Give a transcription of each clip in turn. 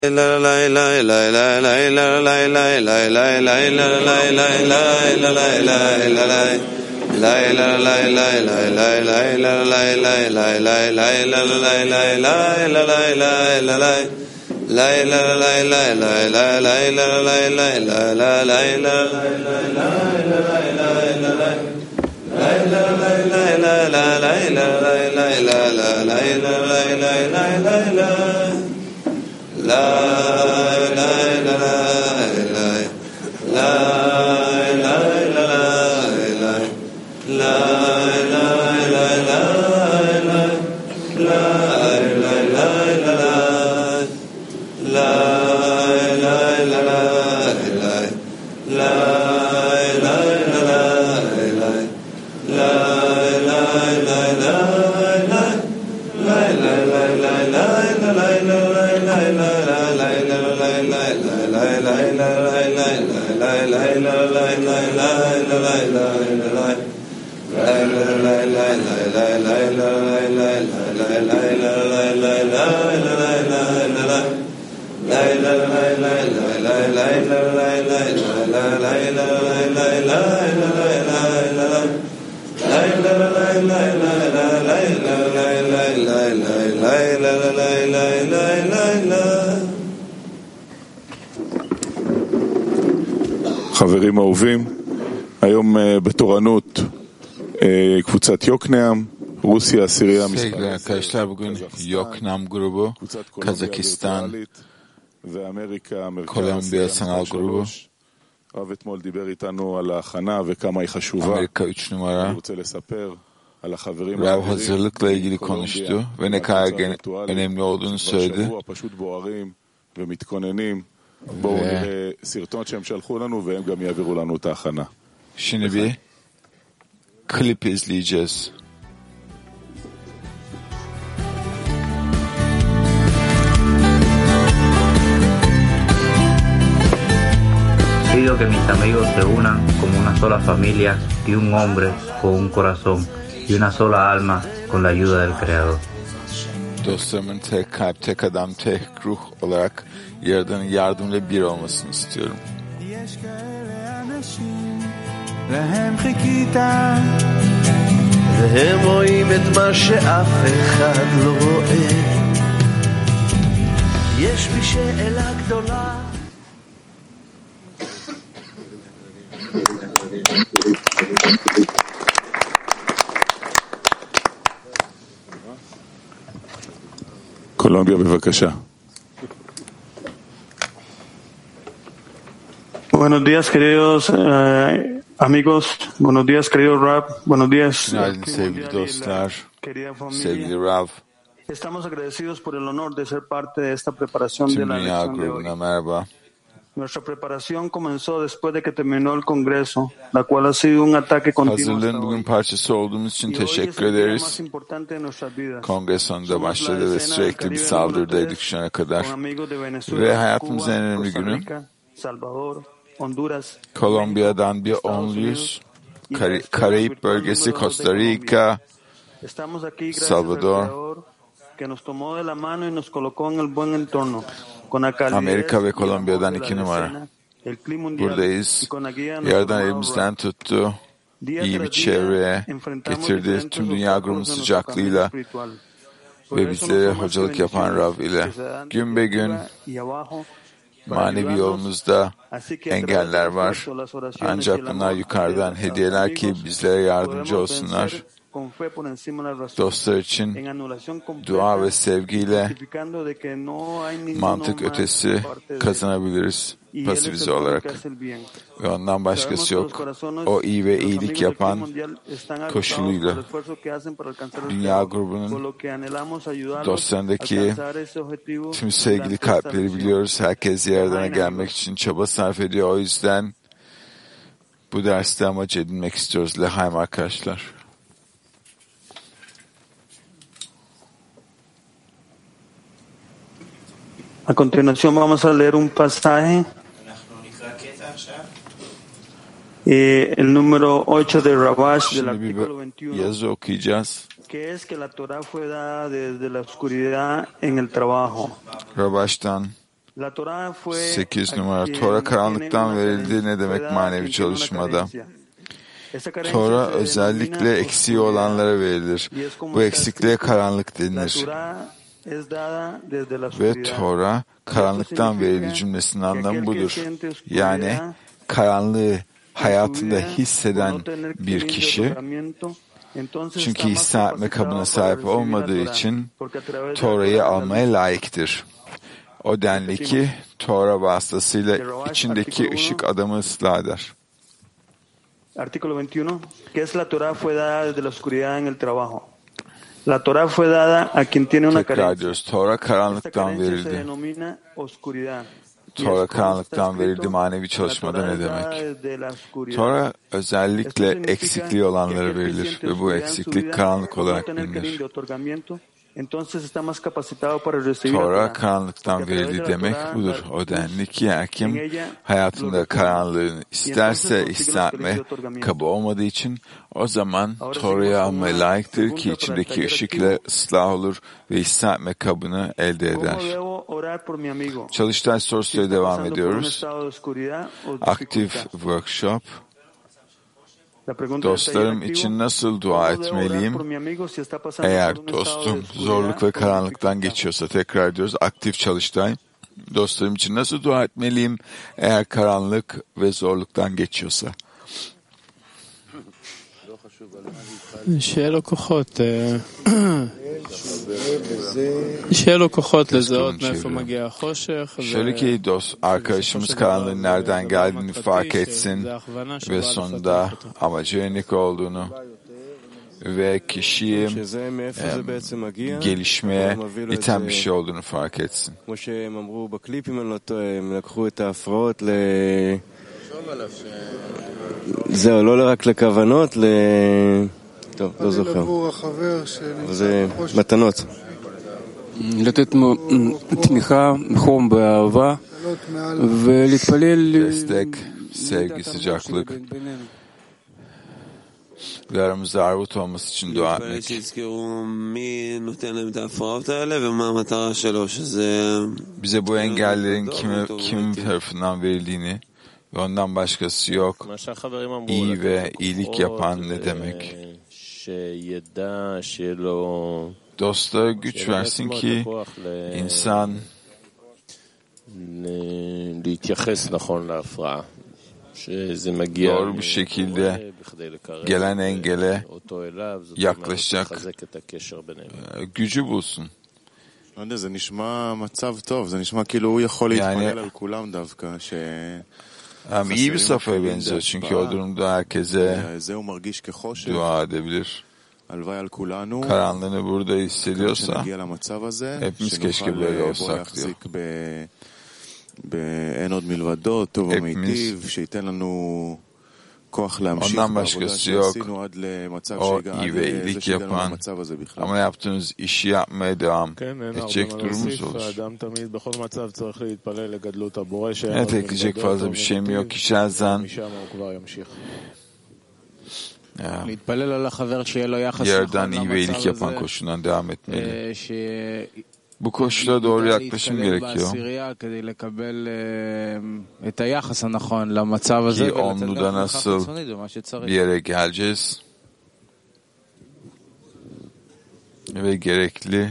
חברים אהובים, היום בתורנות קבוצת יוקנעם, Rusya, Suriye, Sevgili arkadaşlar, bugün Yoknam grubu, Kazakistan, Kolombiya sanal grubu, Amerika 3 numara, Rav hazırlıkla ilgili konuştu ve ne kadar önemli olduğunu söyledi. Şimdi bir klip izleyeceğiz. Pido que mis amigos se unan como una sola familia y un hombre con un corazón y una sola alma con la ayuda del Creador. Dostlarımın tek kalp, tek adam, tek ruh olarak Yaradan'ın yardımıyla bir olmasını istiyorum. להם חיכית והם רואים את מה שאף אחד לא רואה יש בי שאלה גדולה קולומביה בבקשה. Buenos días, queridos amigos. Buenos días, querido Rav. Buenos días. Günaydın sevgili dostlar, sevgili Rav. Estamos agradecidos por el honor de ser parte de esta preparación de Tüm la dünya lección de hoy. grubuna merhaba. Nuestra preparación comenzó después de que terminó el Congreso, la cual ha sido un ataque continuo hasta Hazırlığın bugün hoy. parçası olduğumuz için Y hoy es teşekkür el día ederiz. más importante de nuestras vidas. Kongre sonunda Somos la başladı ve escena del sürekli bir Caribe saldırıdaydık número şu ana 3, kadar. con amigos de Ve Venezuela, hayatımızın en Cuba, önemli Costa günü Rica, Salvador, Honduras, Kolombiya'dan bir Estados onluyuz. Unidos, y Karayip bölgesi, número 2 de Costa Colombia. Rica, Estamos aquí gracias Salvador, al Creador que nos tomó de la mano y nos colocó en el buen entorno, con la calidez Amerika ve y el amor Kolombiya'dan de la 2 numara. escena, el clima mundial Buradayız. y con la guía de nuestro Yerden amado elimizden Rav. tuttu. Día İyi bir tras día çevreye enfrentamos getirdi. diferentes Tüm dünya obstáculos grubunun en nuestro camino sıcaklığıyla espiritual. Por ve eso bizlere nos tomas hocalık yapan Rav ile bendiciones que se dan gün be gün arriba y abajo para manevi ayudarnos. yolumuzda Así que a través engeller del var. esfuerzo, las oraciones y Ancak el bunlar amor de yukarıdan nuestros hediyeler ki amigos bizlere yardımcı podemos olsunlar. vencer con fe por encima de la razón. Dostlar için En anulación dua completa, ve sevgiyle certificando de que no hay ninguno mantık más ötesi aparte de él. kazanabiliriz Y él es pasifize el único olarak. que hace el bien. Ve ondan Sabemos başkası que los yok. corazones O iyi ve de los iyilik amigos del clima yapan mundial están agotados koşuluyla por el esfuerzo que hacen para alcanzar el dünya Creador, por grubunun lo que anhelamos ayudarlos a dostlarındaki alcanzar ese objetivo tüm sevgili durante esta kalpleri lección. biliyoruz. Herkes Yaradan'a Aynen. gelmek için çaba sarf ediyor. O yüzden bu derste amaç edinmek istiyoruz. Lehaim arkadaşlar. A continuación vamos a leer un pasaje, el número 8 de Rabash del Şimdi bir artículo 21, yazı okuyacağız. que es que la Torah fue dada desde la oscuridad en el trabajo. Rabaş'tan 8 numara. Tora karanlıktan verildi ne demek manevi çalışmada? Tora özellikle eksiği olanlara verilir. Bu eksikliğe karanlık denir. Ve Tora karanlıktan verildi cümlesinin anlamı budur. Yani karanlığı hayatında hisseden bir kişi, çünkü hissetme kabına sahip olmadığı için Tora'yı almaya layıktır. O denli ki Tora vasıtasıyla içindeki ışık adamı ıslah eder. Artículo 21. ¿Qué es la Torah? Fue dada desde la oscuridad en el trabajo. La Torah fue dada a quien tiene una carencia. Tora karanlıktan verildi. Tora karanlıktan verildi manevi çalışmada ne demek? Tora özellikle eksikliği olanlara verilir ve bu eksiklik karanlık olarak bilinir. Tora karanlıktan verildi demek budur. O denli ki kim hayatında karanlığını isterse hissetme kabı olmadığı için o zaman Tora'yı almaya layıktır ki içindeki ışıkla ıslah olur ve hissetme kabını elde eder. Çalıştay sorusuyla devam ediyoruz. Aktif workshop. Dostlarım için nasıl dua etmeliyim? Eğer dostum zorluk ve karanlıktan geçiyorsa, tekrar ediyoruz, aktif çalıştay. Dostlarım için nasıl dua etmeliyim? Eğer karanlık ve zorluktan geçiyorsa. שיהיה לו כוחות לזהות מאיפה מגיע החושך. Şöyle ki arkadaşımız karanlığın nereden geldiğini fark etsin ve sonunda amacı yönelik olduğunu ve kişiyi gelişmeye iten bir şey olduğunu fark etsin. זהו, לא רק לכוונות, טוב, לא זוכר. זה מתנות. לתת תמיכה, חום ואהבה ולהתפלל. Destek, sevgi, sıcaklık ve aramızda arvut olması için dua etmek. Bize bu engellerin kim tarafından verildiğini ve ondan başkası yok. İyi ve iyilik yapan ne demek? Dostlara güç versin ki insan doğru bir şekilde gelen engele yaklaşacak gücü bulsun. Yani iyi bir safhaya benziyor çünkü o durumda herkese dua edebilir. Karanlığını burada hissediyorsa hepimiz keşke böyle olsak diyor. Hepimiz ondan başkası yok. O iyi ve iyilik yapan ama yaptığınız işi yapmaya devam edecek durumumuz olur. Evet, ekleyecek fazla bir şeyim yok. Kişi her zaman yerden iyi ve iyilik yapan koşulundan devam etmeli. Bu koşula doğru yaklaşım gerekiyor. Ki onluda nasıl bir yere geleceğiz ve gerekli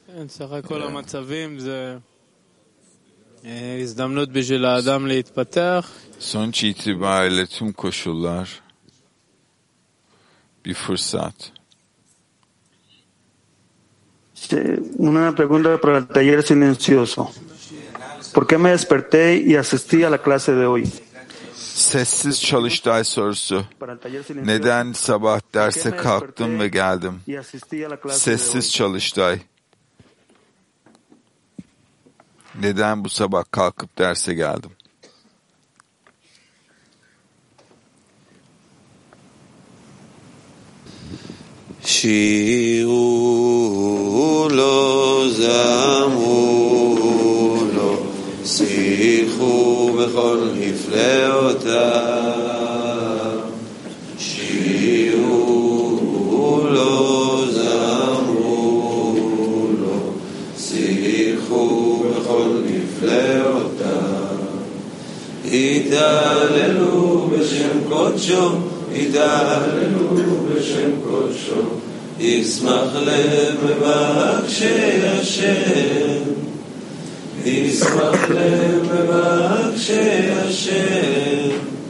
sonuç itibariyle tüm koşullar bir fırsat. Una pregunta para el taller silencioso. ¿Por qué me desperté y asistí a la clase de hoy? Sessiz çalıştay sorusu. Neden sabah derse kalktım ve geldim? Sessiz çalıştay. Neden bu sabah kalkıp derse geldim? שירו לו, זמרו לו, שיחו בכל נפלאותיו. שירו לו, זמרו לו, שיחו בכל נפלאותיו. יתהללו בשם קודשו, יתהללו בשם קודשו, ישמח לב מבקשי השם, ישמח לב מבקשי השם,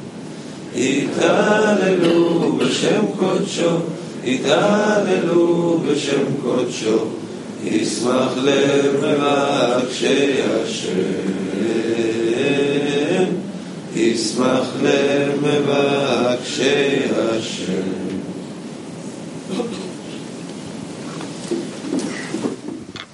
יתהללו בשם קודשו, יתהללו בשם קודשו, ישמח לב מבקשי השם, ישמח לב